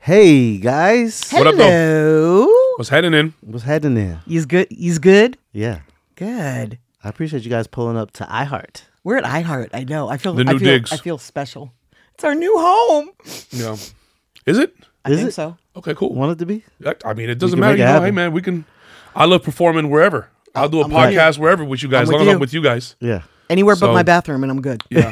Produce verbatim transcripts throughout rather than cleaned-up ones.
Hey guys, What up, Hello. What's heading in? what's happening there? He's good. He's good. Yeah, Good. I appreciate you guys pulling up to iHeart. We're at iHeart. I know. I feel The I new feel, digs. I feel special. It's our new home. Yeah. Is it? I Is think it? so. Okay, cool. Want it to be? I mean, it doesn't can matter. make You it know, happen. hey, man, we can. I love performing wherever. I'll do a I'm with you. podcast wherever with you guys, as I'm long with as you. I'm with you guys. Yeah. Anywhere but So- my bathroom, and I'm good. Yeah.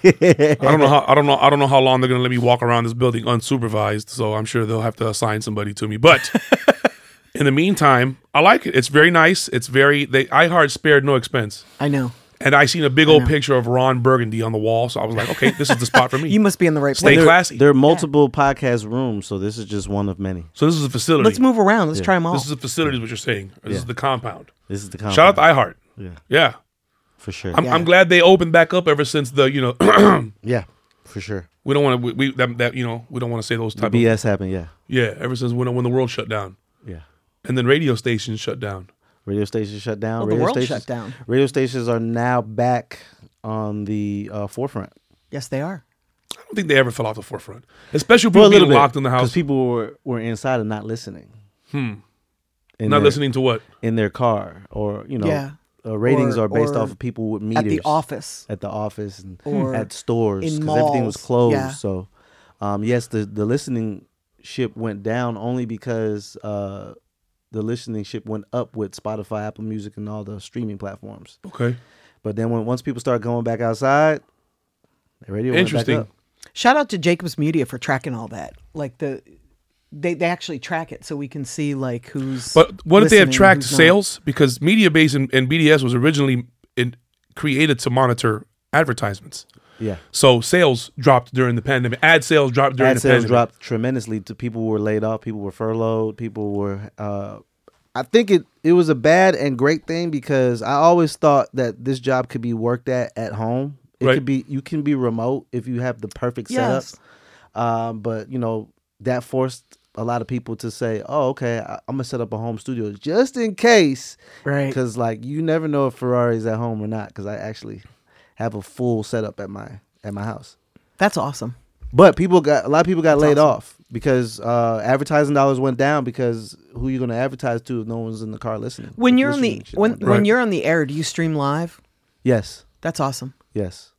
I don't know how. I don't know. I don't know how long they're gonna let me walk around this building unsupervised. So I'm sure they'll have to assign somebody to me. But in the meantime, I like it. It's very nice. It's very. They iHeart spared no expense. I know. And I seen a big old picture of Ron Burgundy on the wall, so I was like, okay, this is the spot for me. You must be in the right Stay place. classy. There are multiple podcast rooms, so this is just one of many. So this is a facility. Let's move around. Let's try them all. This is a facility, is what you're saying. This Yeah. is the compound. This is the compound. Shout out to iHeart. Yeah, Yeah. for sure. I'm, Yeah. I'm glad they opened back up ever since the, you know, yeah, for sure. we don't want to, we, we that, that, you know, we don't want to say those The type B of, S happened. Yeah, yeah, ever since when, when the world shut down. yeah. And then radio stations shut down. Radio stations shut down. Well, the radio world stations, shut down. Radio stations are now back on the uh, forefront Yes, they are. I don't think they ever fell off the forefront, especially for a people little being bit locked in the because house. people were, were inside and not listening. Hmm. In Not their, listening to what? in their car, or you know, Yeah. uh, ratings Or- are based or off of people with meters At the office. at the office and Or at stores in because everything was malls, closed. yeah. So, um, yes, the the listening ship went down only because uh, the listening ship went up with Spotify, Apple Music, and all the streaming platforms. Okay. But then when once people start going back outside, the radio went back Interesting. up. Shout out to Jacobs Media for tracking all that. Like the, they they actually track it so we can see like who's. But what if they have listening, tracked who's not. sales? Because Media Base and, and B D S was originally in, created to monitor advertisements. Yeah, So sales dropped during the pandemic. Ad sales dropped during ad the sales pandemic. dropped tremendously. To people were laid off, people were furloughed, people were. Uh, I think it it was a bad and great thing because I always thought that this job could be worked at at home. It Right. could be you can be remote if you have the perfect Yes. setup. Um, but you know that forced a lot of people to say, "Oh, okay, I, I'm gonna set up a home studio just in case." Right. Because like you never know if Ferrari's at home or not. Because I actually have a full setup at my at my house. That's awesome. But people got a lot of people got That's laid awesome. off because uh, advertising dollars went down because who you going to advertise to if no one's in the car listening? When The you're on the listening shit when went down. when Right. you're on the air, do you stream live? yes, That's awesome. yes,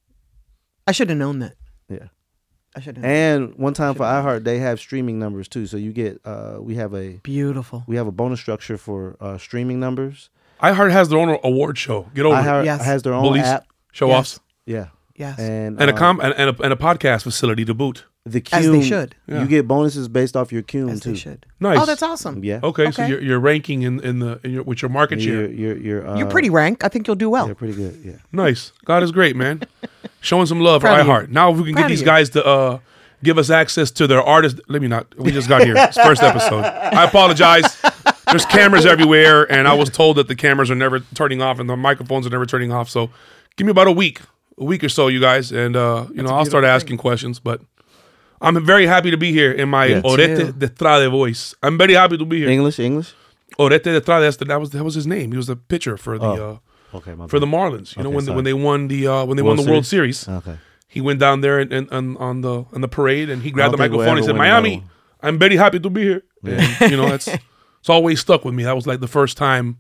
I should have known that. yeah. I should have. And one time for iHeart, they have streaming numbers too. So you get uh, we have a Beautiful. we have a bonus structure for uh, streaming numbers. iHeart has their own award show. Get over it. iHeart Yes. has their own Bullies, app. show Yes. offs, Yeah, Yes. and and a um, com and, and, a, and a podcast facility to boot. the As Cume, they should. Yeah. You get bonuses based off your Cume As too. they should. Nice. Oh, that's awesome. Yeah. Okay, so Okay. you're, you're ranking in, in the in your, with your market You're share. you're you're, uh, You're pretty rank. I think you'll do well. You're pretty good. Yeah. Nice. God is great, man. Showing some love Proud for of you. iHeart. Now if we can Proud get of these you. guys to uh, give us access to their artist. Let me not. We just got here. It's first episode. I apologize. There's cameras everywhere, and I was told that the cameras are never turning off and the microphones are never turning off. So give me about a week, a week or so, you guys, and uh, you know I'll start beautiful asking questions. But I'm very happy to be here in my Yeah. Orete too. de Trade voice. I'm very happy to be here. English, English. Orete de Trade. That's the, that was that was his name. He was the pitcher for the Oh. uh, Okay, my for the bad. Marlins. You know Okay, when sorry. when they won the uh, when they World won the World Series. Okay. He went down there and, and, and on the on the parade and he grabbed the think we'll microphone. He ever said, win another "Miami, one." I'm very happy to be here." And, you know, that's it's always stuck with me. That was like the first time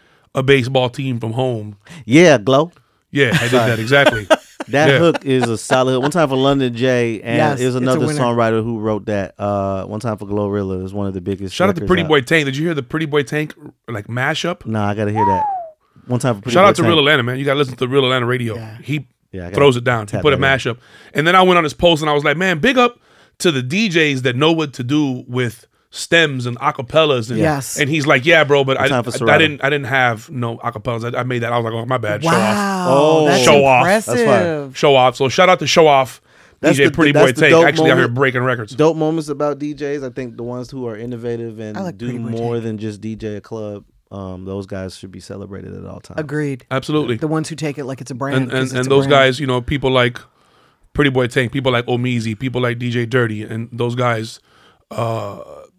a baseball team from home. Yeah, Glow. Yeah, I did that exactly. That Yeah. hook is a solid hook. One time for London J, and Yes, it was it's a another winner. songwriter who wrote that. Uh, one time for Glorilla, it was one of the biggest. Shout out to records Pretty Boy Tank. Did you hear the Pretty Boy Tank like mashup? Nah, I gotta hear that. One time for Pretty Shout Boy out to Tank. Real Atlanta, man. You got to listen to Real Atlanta radio. Yeah. He Yeah, I gotta throws it down. He tap put a that in. mashup. And then I went on his post and I was like, man, big up to the D Js that know what to do with stems and acapellas. And, Yes. and he's like, yeah, bro, but I, time for I, I Serato. didn't I didn't have no acapellas. I, I made that. I was like, oh, my bad. Show off. Wow. Oh. That's Show off. impressive. That's fine. Show off. So shout out to Show Off, That's D J the- Pretty that's Boy the Tank. dope Actually out here moment. breaking records. Dope moments about D Js. I think the ones who are innovative and I like do Pretty Boy more Tank. than just D J a club. Um, those guys should be celebrated at all times. Agreed. Absolutely. The ones who take it like it's a brand. And 'cause and, it's and a those brand. guys, you know, people like Pretty Boy Tank, people like Omeezy, people like D J Dirty, and those guys, uh,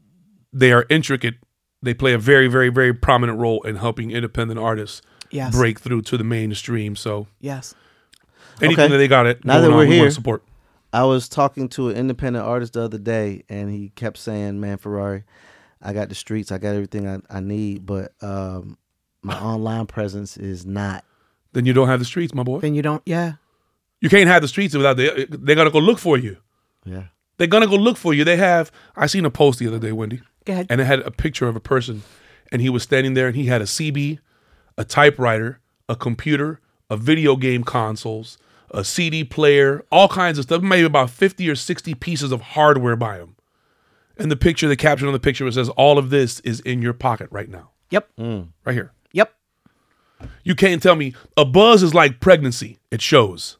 they are intricate. They play a very, very, very prominent role in helping independent artists Yes. break through to the mainstream. So Yes. anything Okay. that they got it Now going that on, we're we here- want to support. I was talking to an independent artist the other day, and he kept saying, "Man, Ferrari, I got the streets, I got everything I, I need, but um, my online presence is not." Then you don't have the streets, my boy. Then you don't. Yeah. You can't have the streets without the. They're gonna go look for you. Yeah. They're gonna go look for you. They have. I seen a post the other day, Wendy. Go ahead. And it had a picture of a person, and he was standing there, and he had a C B, a typewriter, a computer, a video game consoles, a C D player, all kinds of stuff. Maybe about fifty or sixty pieces of hardware by him. And the picture, the caption on the picture, it says, "All of this is in your pocket right now." Yep. Right here. Yep. You can't tell me a buzz is like pregnancy. It shows.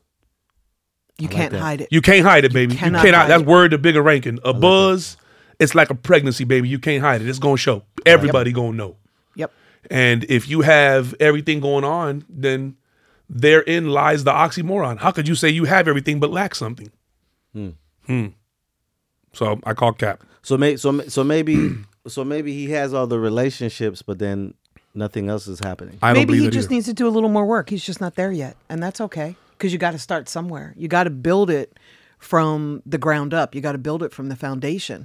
You can't hide it. You can't hide it, baby. You cannot cannot. hide That's it. word to bigger ranking. A buzz, it's like a pregnancy, baby. You can't hide it. It's gonna show. Everybody gonna know. Yep. And if you have everything going on, then therein lies the oxymoron. How could you say you have everything but lack something? Hmm. Hmm. So I call cap. So may, so ma- so maybe so maybe he has all the relationships, but then nothing else is happening. I don't Maybe believe he it just either. needs to do a little more work. He's just not there yet, and that's okay because you got to start somewhere. You got to build it from the ground up. You got to build it from the foundation,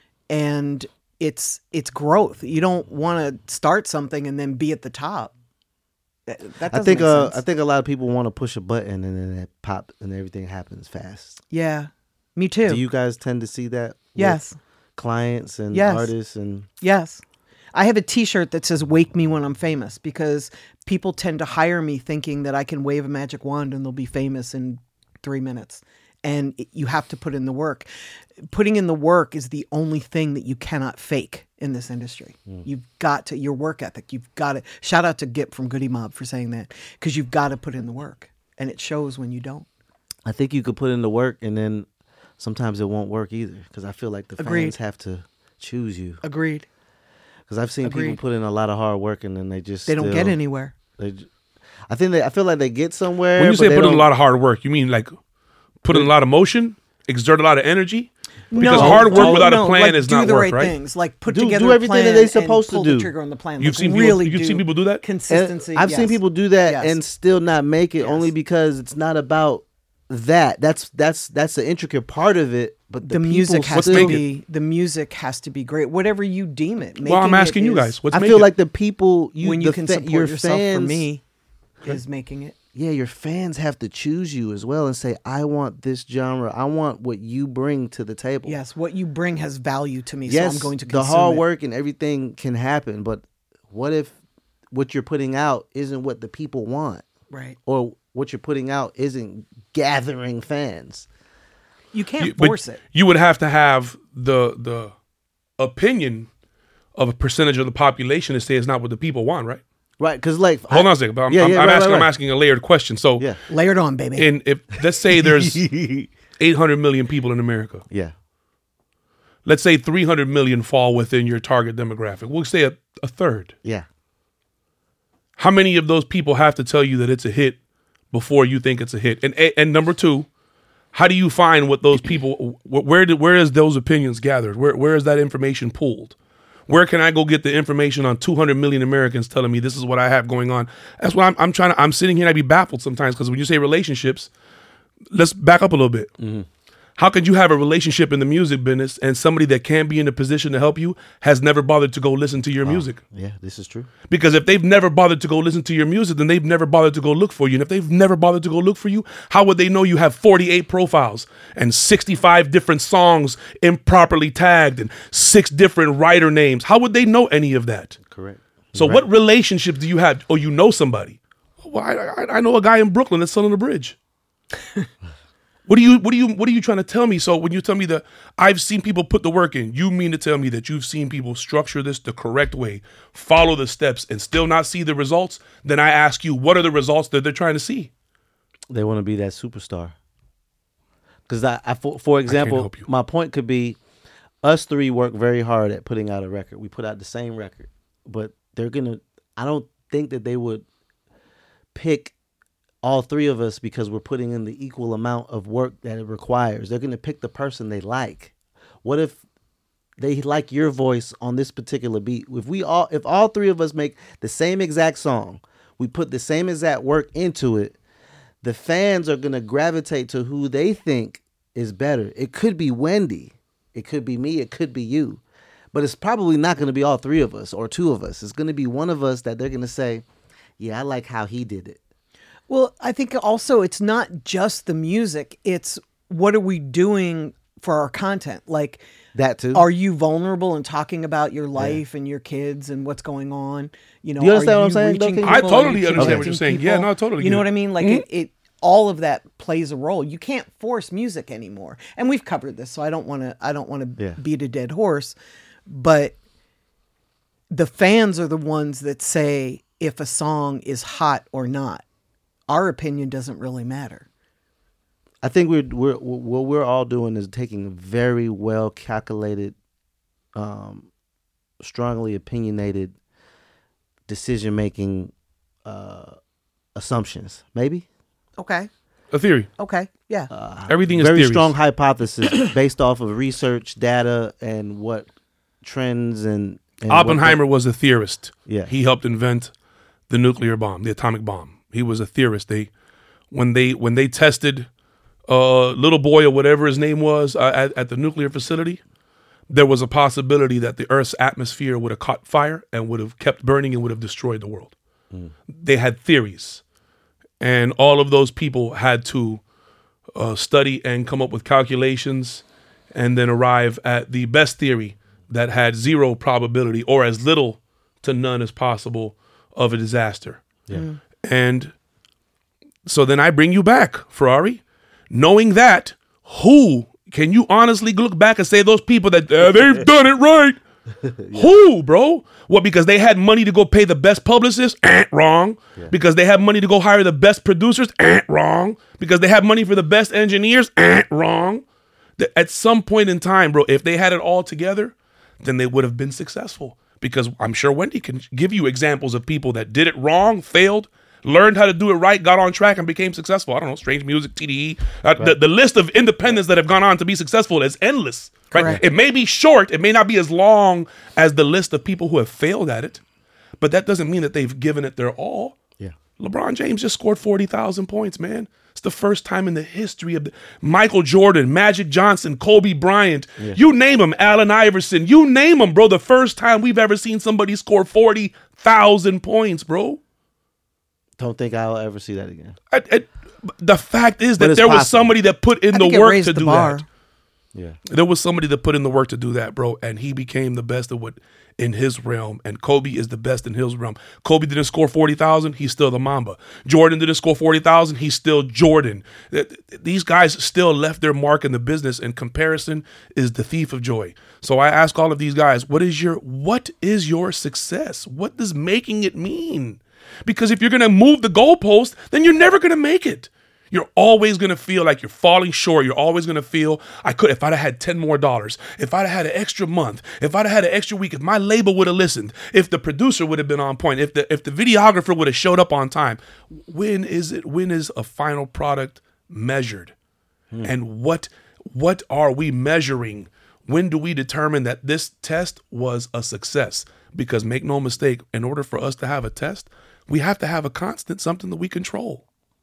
and it's it's growth. You don't want to start something and then be at the top. That, that I doesn't think make uh, sense. I think a lot of people want to push a button and then it pop and everything happens fast. Yeah, me too. Do you guys tend to see that? with Yes. clients and Yes. artists and Yes. I have a t-shirt that says "Wake Me When I'm Famous" because people tend to hire me thinking that I can wave a magic wand and they'll be famous in three minutes. And it, you have to put in the work. Putting in the work is the only thing that you cannot fake in this industry. You've got to, your work ethic, you've got to, shout out to Gip from Goody Mob for saying that, because you've got to put in the work. And it shows when you don't. I think you could put in the work and then sometimes it won't work either because I feel like the Agreed. fans have to choose you. Agreed. Because I've seen Agreed. people put in a lot of hard work and then they just They don't still- get anywhere. They, j- I think they. I feel like they get somewhere. When you but say they put in a don't- lot of hard work, you mean like put in a lot of motion, exert a lot of energy? Because No, hard work no, without no, a plan like, is do not the work, right, right? things, like put Do- together do a everything that plan they and supposed to pull do. the trigger on the plan. You've Like, seen people- really you've do seen people do that? And Consistency. I've seen yes. people do that Yes. and still not make it Yes. only because it's not about that. That's that's that's the intricate part of it. But the, the music people has still, to be the music has to be great, whatever you deem it. Well, I'm Making it asking you is- guys. What's I make feel it? like the people you when the you can fa- support your yourself. fans, For me, is making it. yeah, your fans have to choose you as well and say, I want this genre. I want what you bring to the table. Yes, what you bring has value to me, yes, so I'm going to the consume hard it. work and everything can happen, but what if what you're putting out isn't what the people want, Right. or what you're putting out isn't gathering fans? You can't You- but force it. You would have to have the the opinion of a percentage of the population to say it's not what the people want, right? Right? Because like, Hold I- on a second. But I'm, Yeah, I'm, yeah, I'm right, asking. right, I'm right. asking a layered question. So, Yeah, Layered on, baby. in if let's say there's eight hundred million people in America. yeah, Let's say three hundred million fall within your target demographic. We'll say a, a third. yeah. How many of those people have to tell you that it's a hit before you think it's a hit? And and number two, how do you find what those people? wh- Where did where is those opinions gathered? Where where is that information pooled? Where can I go get the information on two hundred million Americans telling me this is what I have going on? That's what I'm, I'm trying to. I'm sitting here and I be baffled sometimes because when you say relationships, let's back up a little bit. How could you have a relationship in the music business and somebody that can be in a position to help you has never bothered to go listen to your music? Yeah, this is true. Because if they've never bothered to go listen to your music, then they've never bothered to go look for you. And if they've never bothered to go look for you, how would they know you have forty-eight profiles and sixty-five different songs improperly tagged and six different writer names? How would they know any of that? Correct. So what relationships do you have? Or you know somebody? Well, I, I, I know a guy in Brooklyn that's selling a bridge. What do you what do you what are you trying to tell me? So when you tell me that I've seen people put the work in, you mean to tell me that you've seen people structure this the correct way, follow the steps, and still not see the results? Then I ask you, what are the results that they're trying to see? They want to be that superstar. Because I, I, for, for example, help you. my point could be, us three work very hard at putting out a record. We put out the same record, but they're gonna. I don't think that they would pick all three of us because we're putting in the equal amount of work that it requires. They're gonna pick the person they like. What if they like your voice on this particular beat? If we all, if all three of us make the same exact song, we put the same exact work into it, the fans are gonna gravitate to who they think is better. It could be Wendy. It could be me. It could be you. But it's probably not going to be all three of us or two of us. It's going to be one of us that they're going to say, yeah, I like how he did it. Well, I think also it's not just the music. It's what are we doing for our content? Like, That too. are you vulnerable and talking about your life and your kids and what's going on? You know, You understand are what I'm saying, reaching though, King? I people? totally Are you understand what you're connecting saying. Yeah, people? no, I totally You get know it. what I mean? Like it, it, all of that plays a role. You can't force music anymore. And we've covered this, so I don't want to. I don't want to Yeah. beat a dead horse. But the fans are the ones that say if a song is hot or not. Our opinion doesn't really matter. I think we're we're what we're all doing is taking very well calculated, um, strongly opinionated decision making uh, assumptions. Maybe Okay. A theory. Okay. Yeah. Everything is very theories. strong hypothesis based off of research, data, and what trends and, and what Oppenheimer was a theorist. Yeah. He helped invent the nuclear bomb, the atomic bomb. He was a theorist. They, when they when they tested uh, little boy or whatever his name was uh, at, at the nuclear facility, there was a possibility that the Earth's atmosphere would have caught fire and would have kept burning and would have destroyed the world. Mm. They had theories, and all of those people had to uh, study and come up with calculations, and then arrive at the best theory that had zero probability or as little to none as possible of a disaster. Yeah. Mm. And so then I bring you back, Ferrari, knowing that, who can you honestly look back and say those people that uh, they've done it right? Yeah. Who, bro? What, because they had money to go pay the best publicists? Eh, wrong. Yeah. Because they had money to go hire the best producers? Eh, wrong. Because they had money for the best engineers? Eh, wrong. At some point in time, bro, if they had it all together, then they would have been successful. Because I'm sure Wendy can give you examples of people that did it wrong, failed, learned how to do it right, got on track, and became successful. I don't know, Strange Music, T D E. Uh, right. the, the list of independents that have gone on to be successful is endless. Right? Correct. It may be short. It may not be as long as the list of people who have failed at it. But that doesn't mean that they've given it their all. Yeah. LeBron James just scored forty thousand points, man. It's the first time in the history of the, Michael Jordan, Magic Johnson, Kobe Bryant, yeah. you name them, Allen Iverson, you name them, bro. The first time we've ever seen somebody score forty thousand points, bro. Don't think I'll ever see that again. I, I, the fact is that there possible. was somebody that put in I the think it work raised to the do bar. that. Yeah. There was somebody that put in the work to do that, bro, and he became the best of what in his realm, and Kobe is the best in his realm. Kobe didn't score forty thousand, he's still the Mamba. Jordan didn't score forty thousand, he's still Jordan. These guys still left their mark in the business, and comparison is the thief of joy. So I ask all of these guys, what is your what is your success? What does making it mean? Because if you're going to move the goalpost, then you're never going to make it. You're always going to feel like you're falling short. You're always going to feel, I could, if I'd have had ten more dollars, if I'd have had an extra month, if I'd have had an extra week, if my label would have listened, if the producer would have been on point, if the if the videographer would have showed up on time. When is it, when is a final product measured? Hmm. And what what are we measuring? When do we determine that this test was a success? Because make no mistake, in order for us to have a test, we have to have a constant, something that we control.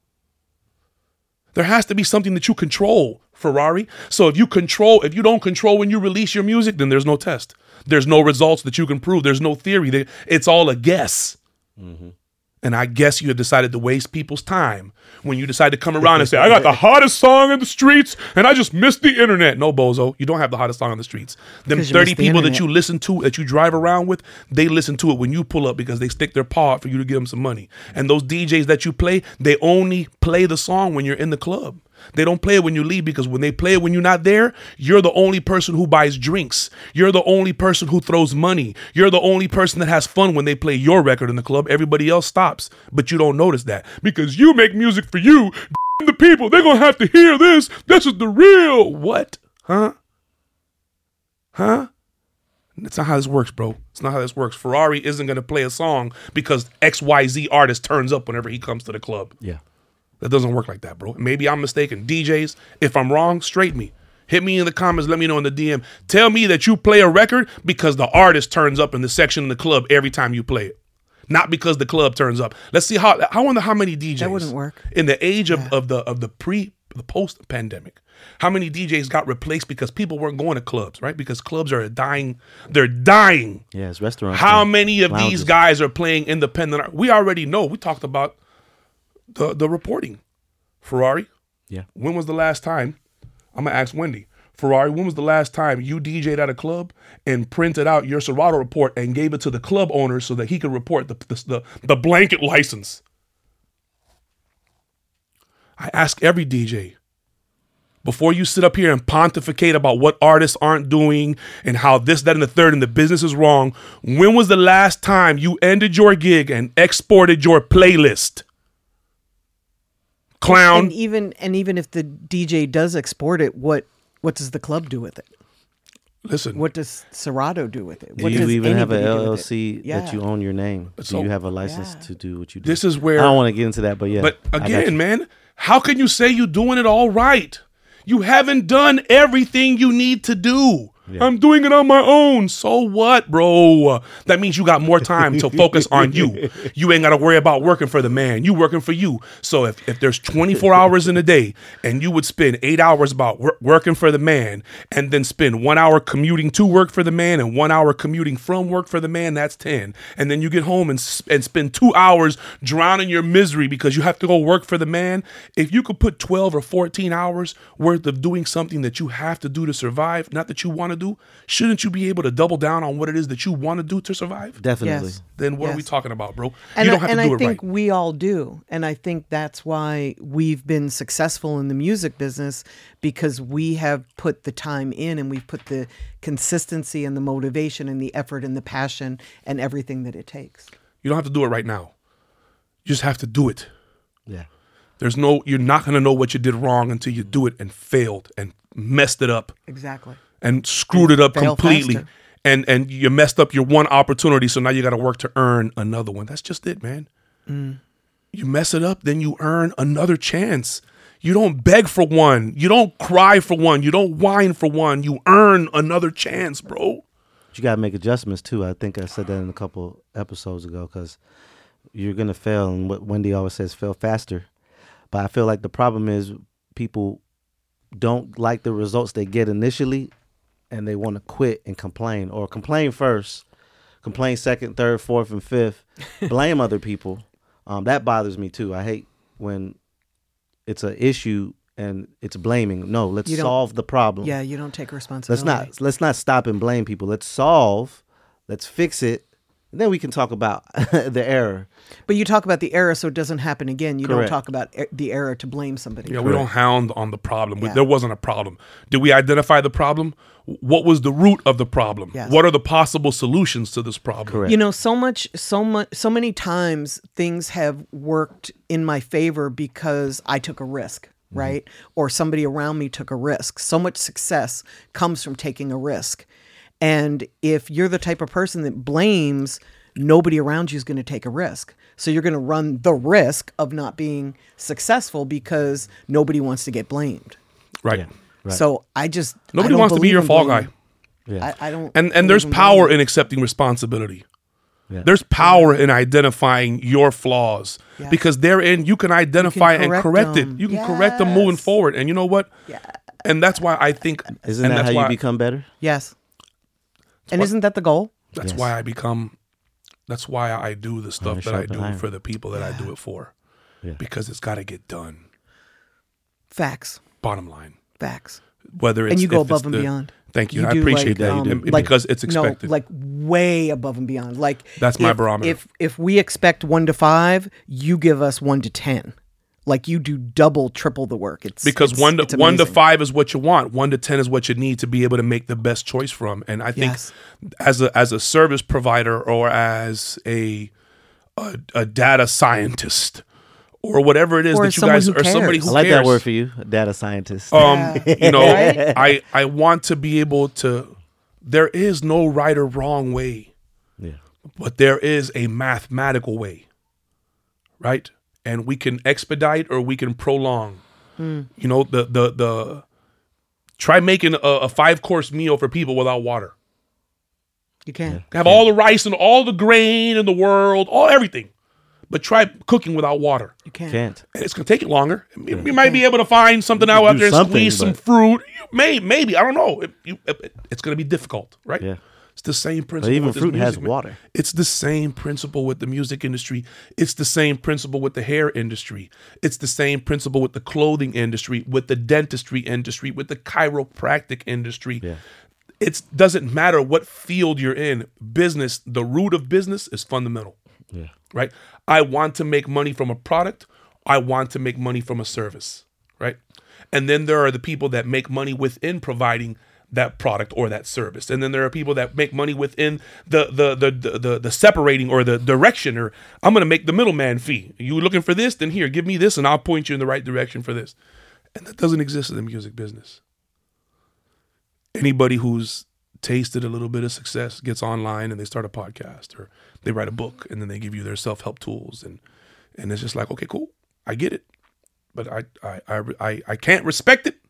There has to be something that you control, Ferrari. So if you control, if you don't control when you release your music, then there's no test. There's no results that you can prove. There's no theory. It's all a guess. Mm-hmm. And I guess you have decided to waste people's time when you decide to come around and say, I got the hottest song in the streets and I just missed the internet. No, bozo, you don't have the hottest song on the streets. Them thirty the people internet. that you listen to, that you drive around with, they listen to it when you pull up because they stick their paw out for you to give them some money. And those D Js that you play, they only play the song when you're in the club. They don't play it when you leave, because when they play it when you're not there, you're the only person who buys drinks. You're the only person who throws money. You're the only person that has fun when they play your record in the club. Everybody else stops, but you don't notice that because you make music for you. The people, they're going to have to hear this. This is the real. What? Huh? Huh? That's not how this works, bro. It's not how this works. Ferrari isn't going to play a song because X Y Z artist turns up whenever he comes to the club. Yeah. That doesn't work like that, bro. Maybe I'm mistaken. D Js, if I'm wrong, straighten me. Hit me in the comments. Let me know in the D M. Tell me that you play a record because the artist turns up in the section in the club every time you play it. Not because the club turns up. Let's see how, I wonder how many D Js. That wouldn't work. In the age of, yeah. of the of the pre, the post-pandemic, How many D Js got replaced because people weren't going to clubs, right? Because clubs are dying. They're dying. Yes, restaurants. How now. many of Lounges. these guys are playing independent art? We already know. We talked about the, the reporting. Ferrari, Yeah. when was the last time, I'm going to ask Wendy, Ferrari, when was the last time you D J'd at a club and printed out your Serato report and gave it to the club owner so that he could report the, the, the, the blanket license? I ask every D J, before you sit up here and pontificate about what artists aren't doing and how this, that, and the third and the business is wrong, when was the last time you ended your gig and exported your playlist? Clown. And even and even if the D J does export it, what what does the club do with it? Listen. What does Serato do with it? Do What you does even have an anybody do L with L it? C Yeah. that you own your name? So- do you have a license Yeah. to do what you do? This is where I don't want to get into that, but yeah. But I got again, you. man, how can you say you're doing it all right? You haven't done everything you need to do. Yeah. I'm doing it on my own. So what, bro? That means you got more time to focus on you. You ain't got to worry about working for the man. You working for you. So if, if there's twenty-four hours in a day and you would spend eight hours about wor- working for the man and then spend one hour commuting to work for the man and one hour commuting from work for the man, that's ten. And then you get home and, s- and spend two hours drowning your misery because you have to go work for the man. If you could put twelve or fourteen hours worth of doing something that you have to do to survive, not that you want to do, shouldn't you be able to double down on what it is that you want to do to survive? Definitely. Yes. Then what are we Yes. talking about, bro? And you don't I, have and to do I it think right. we all do. And I think that's why we've been successful in the music business, because we have put the time in and we've put the consistency and the motivation and the effort and the passion and everything that it takes. You don't have to do it right now. You just have to do it. Yeah. There's no, you're not going to know what you did wrong until you do it and failed and messed it up Exactly. and screwed it up fail completely. faster. And and you messed up your one opportunity, so now you got to work to earn another one. That's just it, man. Mm. You mess it up, then you earn another chance. You don't beg for one. You don't cry for one. You don't whine for one. You earn another chance, bro. But you got to make adjustments too. I think I said that in a couple episodes ago, because you're going to fail. And what Wendy always says, fail faster. But I feel like the problem is people don't like the results they get initially, and they want to quit and complain, or complain first, complain second, third, fourth, and fifth, blame other people. Um, that bothers me too. I hate when it's an issue and it's blaming. No, let's You don't- solve the problem. Yeah, you don't take Let's responsibility. not let's not stop and blame people. Let's solve. Let's fix it. And then we can talk about the error. But you talk about the error so it doesn't happen again. You Correct. don't talk about er- the error to blame somebody. Yeah, we don't hound on the problem. We- Yeah. There wasn't a problem. Did we identify the problem? What was the root of the problem? Yes. What are the possible solutions to this problem? Correct. You know, so much, so much, so many times things have worked in my favor because I took a risk, right? Or somebody around me took a risk. So much success comes from taking a risk. And if you're the type of person that blames, nobody around you is going to take a risk. So you're going to run the risk of not being successful because nobody wants to get blamed. Right. Yeah. Right. So I just I Nobody don't wants to be believe your in fall blaming. guy. Yeah. I, I don't. And and believe there's in power blaming. in accepting responsibility. Yeah. There's power in identifying your flaws, Yes. because therein you can identify and correct correct them. it. You can correct them moving Yes. forward. And you know what? Yeah. And that's why I think Isn't and that that's how why, you become better? Yes. And what- isn't that the goal? That's Yes. why I become that's why I do the stuff Iron that I sharpen do iron. for the people that I do it for. Yeah. Because it's gotta get done. Facts. Bottom line. Facts. Whether it's And you go if it's above and the- beyond. Thank you. I do, appreciate like, that. um, And- like- because it's expected. No, like way above and beyond. Like That's my if- barometer. If if we expect one to five, you give us one to ten. Like you do double, triple the work. It's because it's- one to it's one to amazing. five is what you want. One to ten is what you need to be able to make the best choice from. And I think Yes. as a as a service provider or as a a, a data scientist or whatever it is Or that as you someone guys who or somebody cares. who I like cares. that word for you, a data scientist. Um, Yeah. you know, Right? I I want to be able to. There is no right or wrong way, yeah. but there is a mathematical way, right? And we can expedite or we can prolong. Hmm. You know, the the the try making a, a five course meal for people without water. You can. Have all the rice and all the grain in the world, all everything, but try cooking without water. You can't. Can't. And it's going to take you longer. You, you might be able to find something out, do out there and something, squeeze some but- fruit. Maybe, maybe I don't know. It, you, it, it's going to be difficult, right? Yeah. It's the same But principle. even with this fruit has music, man. water. It's the same principle with the music industry. It's the same principle with the hair industry. It's the same principle with the clothing industry, with the dentistry industry, with the chiropractic industry. Yeah. It doesn't matter what field you're in. Business, the root of business is fundamental. Yeah. Right? I want to make money from a product. I want to make money from a service. Right? And then there are the people that make money within providing that product or that service. And then there are people that make money within the the the the, the, the separating or the direction, or I'm going to make the middleman fee. You looking for this? Then here, give me this and I'll point you in the right direction for this. And that doesn't exist in the music business. Anybody who's tasted a little bit of success gets online and they start a podcast or they write a book and then they give you their self-help tools. And, and it's just like, okay, cool. I get it. But I, I, I, I, I can't respect it,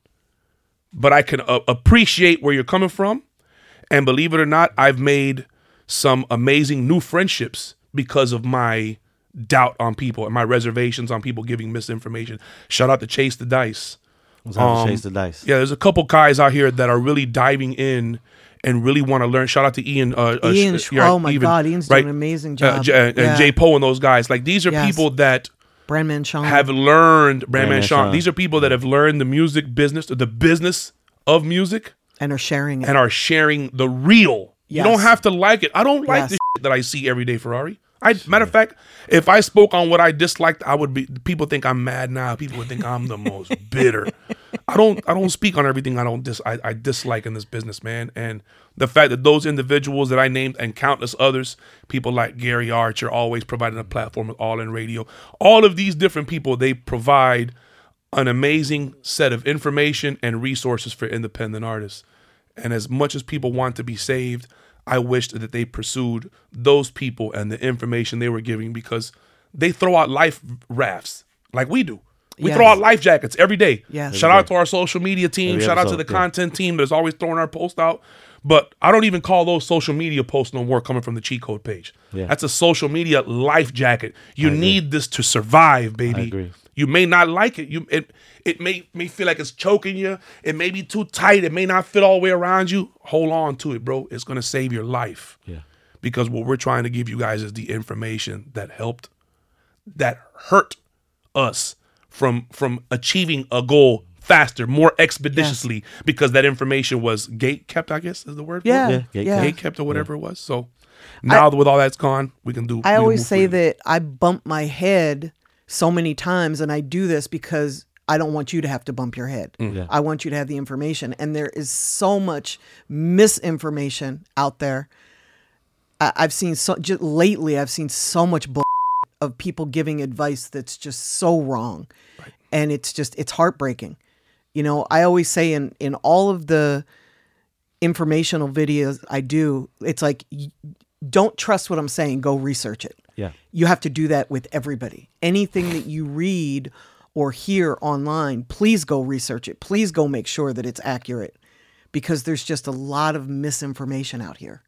but I can uh, appreciate where you're coming from. And believe it or not, I've made some amazing new friendships because of my doubt on people and my reservations on people giving misinformation. Shout out to Chase the Dice. Let's have Um, to chase the dice. Yeah, there's a couple guys out here that are really diving in and really want to learn. Shout out to Ian. Uh, uh, Ian, Sh- yeah, oh my even, God, Ian's right? doing an amazing Uh, job. J- and Yeah. Jay Poe and those guys. Like, these are Yes. people that Brandman Sean. have learned, Brandman Brandman Sean. Sean. These are people that have learned the music business, the business of music, and are sharing it. and are sharing the real. You Yes. don't have to like it. I don't like Yes. the shit that I see every day, Ferrari. I matter of fact, if I spoke on what I disliked, I would be. People think I'm mad now. People would think I'm the most bitter. I don't. I don't speak on everything I don't dis. I, I dislike in this business, man. And the fact that those individuals that I named and countless others, people like Gary Archer, always providing a platform with All In Radio. All of these different people, they provide an amazing set of information and resources for independent artists. And as much as people want to be saved, I wish that they pursued those people and the information they were giving, because they throw out life rafts like we do. We Yes. throw out life jackets every day. Yes. Shout out to our social media team. Every Shout out to episode, the yeah. content team that's always throwing our post out. But I don't even call those social media posts no more coming from the cheat code page. Yeah. That's a social media life jacket. You need this to survive, baby. I agree. You may not like it. You it it may may feel like it's choking you. It may be too tight. It may not fit all the way around you. Hold on to it, bro. It's gonna save your life. Yeah. Because what we're trying to give you guys is the information that helped, that hurt us from from achieving a goal faster, more expeditiously, because that information was gate kept, I guess is the word. for Yeah, it? Yeah, gate yeah. Gate kept or whatever it was. So now that with all that's gone, we can do. we I can always move say freely. that I bump my head so many times, and I do this because I don't want you to have to bump your head. Yeah. I want you to have the information. And there is so much misinformation out there. I- I've seen so just lately, I've seen so much bull of people giving advice that's just so wrong. And it's just, it's heartbreaking. You know, I always say in, in all of the informational videos I do, it's like, y- don't trust what I'm saying, go research it. Yeah. You have to do that with everybody. Anything that you read or hear online, please go research it. Please go make sure that it's accurate, because there's just a lot of misinformation out here,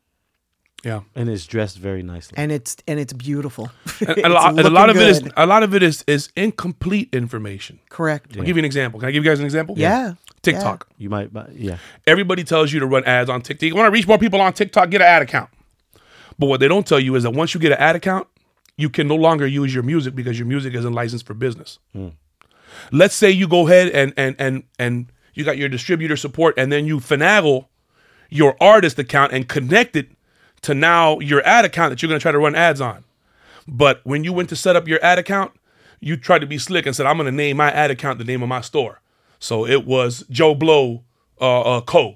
yeah. And it's dressed very nicely. and it's and it's beautiful. And It's a lot, and a looking lot of it is good. a lot of it is is incomplete information. Correct. I'll give you an example. Can I give you guys an example? Yeah. TikTok. You might, buy, yeah. Everybody tells you to run ads on TikTok. You want to reach more people on TikTok, get an ad account. But what they don't tell you is that once you get an ad account, you can no longer use your music because your music isn't licensed for business. Let's say you go ahead and and and and you got your distributor support, and then you finagle your artist account and connect it to now your ad account that you're going to try to run ads on. But when you went to set up your ad account, you tried to be slick and said, I'm going to name my ad account the name of my store. So it was Joe Blow uh, uh, Co.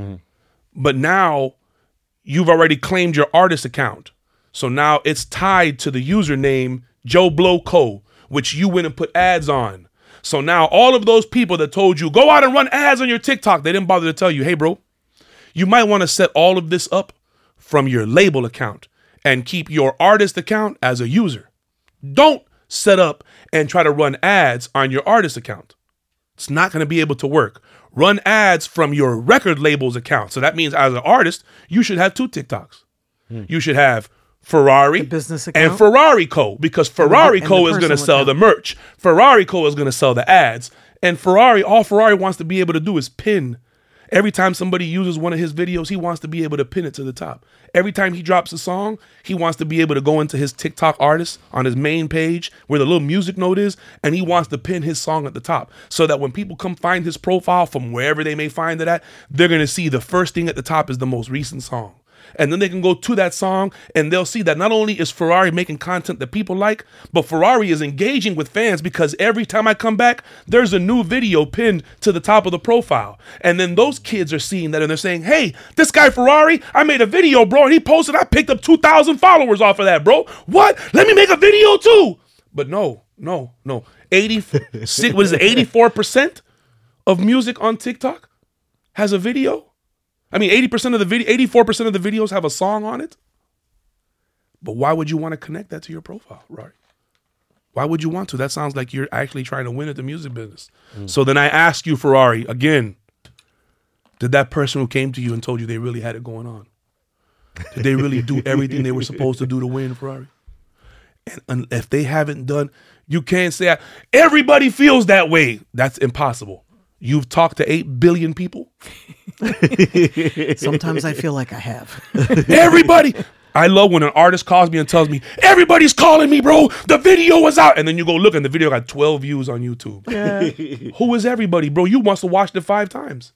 But now you've already claimed your artist account. So now it's tied to the username Joe Blow Co., which you went and put ads on. So now all of those people that told you, go out and run ads on your TikTok, they didn't bother to tell you, hey, bro, you might want to set all of this up from your label account and keep your artist account as a user. Don't set up and try to run ads on your artist account. It's not going to be able to work. Run ads from your record label's account. So that means as an artist, you should have two TikToks. You should have Ferrari, business and account? Ferrari Co. Because Ferrari and Co. the is going to personal sell the account. merch. Ferrari Co. is going to sell the ads. And Ferrari, all Ferrari wants to be able to do is pin. Every time somebody uses one of his videos, he wants to be able to pin it to the top. Every time he drops a song, he wants to be able to go into his TikTok artist on his main page where the little music note is, and he wants to pin his song at the top so that when people come find his profile from wherever they may find it at, they're going to see the first thing at the top is the most recent song. And then they can go to that song and they'll see that not only is Ferrari making content that people like, but Ferrari is engaging with fans because every time I come back, there's a new video pinned to the top of the profile. And then those kids are seeing that and they're saying, hey, this guy Ferrari, I made a video, bro, and he posted, I picked up two thousand followers off of that, bro. What? Let me make a video too. But no, no, no. eighty, what is it, eighty-four percent of music on TikTok has a video? I mean, eighty percent of the video, eighty-four percent of the videos have a song on it. But why would you want to connect that to your profile, right? Why would you want to? That sounds like you're actually trying to win at the music business. Mm. So then I ask you, Ferrari, again, did that person who came to you and told you they really had it going on, did they really do everything they were supposed to do to win, Ferrari? And, and if they haven't done, you can't say, everybody feels that way. That's impossible. You've talked to eight billion people. Sometimes I feel like I have. Everybody. I love when an artist calls me and tells me, everybody's calling me, bro. The video was out. And then you go look and the video got twelve views on YouTube. Yeah. Who is everybody, bro? You must have watched it five times.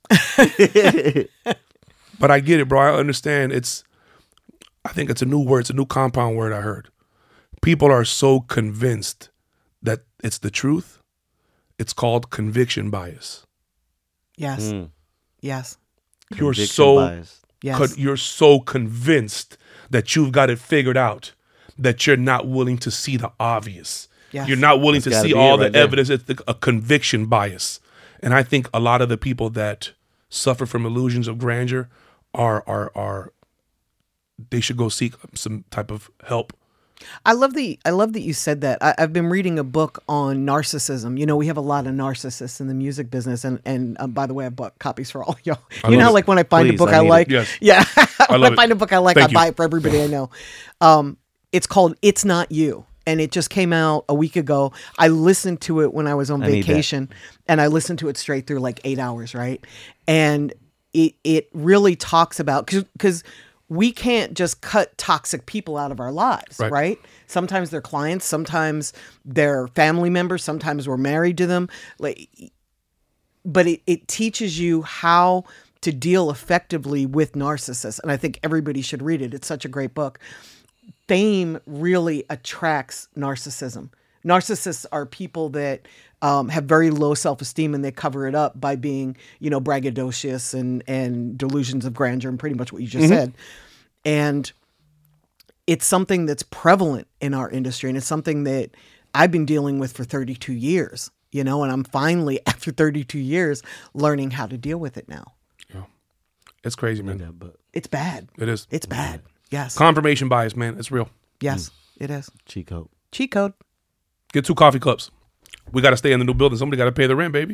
But I get it, bro. I understand. It's, I think it's a new word. It's a new compound word I heard. People are so convinced that it's the truth. It's called conviction bias. Yes. Mm. Yes. You're Conviction so bias. Yes. con- you're so convinced that you've got it figured out that you're not willing to see the obvious. Yes. You're not willing That's to gotta see be all it the right there. evidence. It's the, a conviction bias. And I think a lot of the people that suffer from illusions of grandeur are are are they should go seek some type of help. I love the I love that you said that. I, I've been reading a book on narcissism. You know, we have a lot of narcissists in the music business, and and um, by the way, I bought copies for all y'all. I You know, love how, it. like when I find Please, a book I I, need it. like, Yes. yeah, when love I it. find a book I like, Thank I you. buy it for everybody I know. Um, it's called "It's Not You," and it just came out a week ago. I listened to it when I was on I need that. vacation, and I listened to it straight through, like eight hours, right? And it it really talks about because because. we can't just cut toxic people out of our lives, Right. right? Sometimes they're clients, sometimes they're family members, sometimes we're married to them. Like, but it, it teaches you how to deal effectively with narcissists. And I think everybody should read it. It's such a great book. Fame really attracts narcissism. Narcissists are people that um, have very low self-esteem and they cover it up by being, you know, braggadocious and, and delusions of grandeur and pretty much what you just Mm-hmm. said. And it's something that's prevalent in our industry. And it's something that I've been dealing with for thirty-two years, you know, and I'm finally, after thirty-two years, learning how to deal with it now. Yeah. It's crazy, man. Yeah, but It's bad. It is. It's bad. Yes. Confirmation bias, man. It's real. Yes, it is. cheat code. Cheat code. Get two coffee cups. We got to stay in the new building. Somebody got to pay the rent, baby.